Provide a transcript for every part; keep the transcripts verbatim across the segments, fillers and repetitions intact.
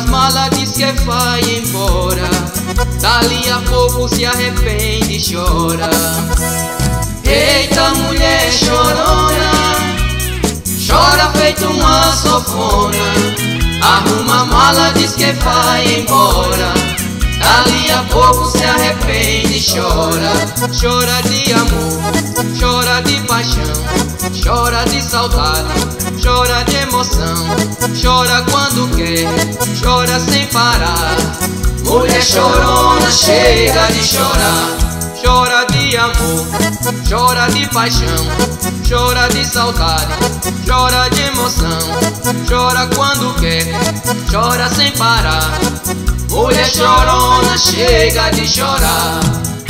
malas, diz que vai embora. Dali a pouco se arrepende e chora. Eita, mulher chorona, chora feito uma sofona. Arruma a mala, diz que vai embora. Dali a pouco se arrepende e chora. Chora de amor, chora de paixão, chora de saudade, chora de emoção. Chora quando quer, chora sem parar. Mulher chorona, chega de chorar. Chora de amor, chora de paixão, chora de saudade, chora de emoção. Chora quando quer, chora sem parar. Mulher chorona, chega de chorar.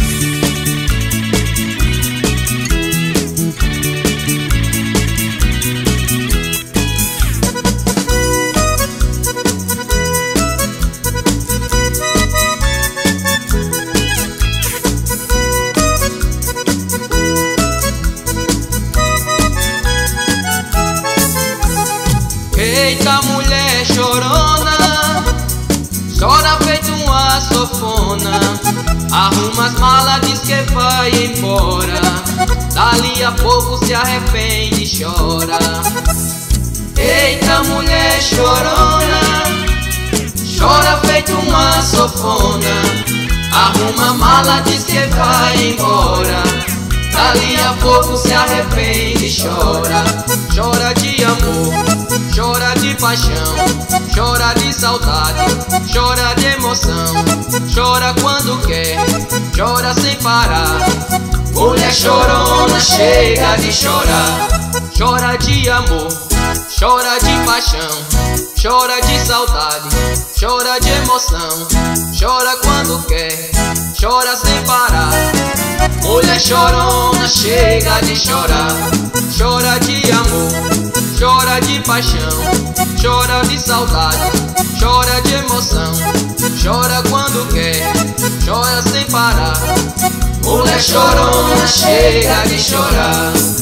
Eita, mulher chorona, chora feito uma sofona. Arruma as malas, diz que vai embora. Dali a pouco se arrepende e chora. Eita, mulher chorona, chora feito uma sofona. Arruma a mala, diz que vai embora. Dali a pouco se arrepende e chora. Chora de amor, chora de paixão, chora de saudade, chora de emoção. Chora quando quer, chora sem parar. Mulher chorona, chega de chorar. Chora de amor, chora de paixão, chora de saudade, chora de emoção. Chora quando quer, chora sem parar. Mulher chorona, chega de chorar. Chora de amor, chora de paixão, chora de saudade, chora de emoção. Chora quando quer, chora sem parar. Mulher chorona, chega de chorar.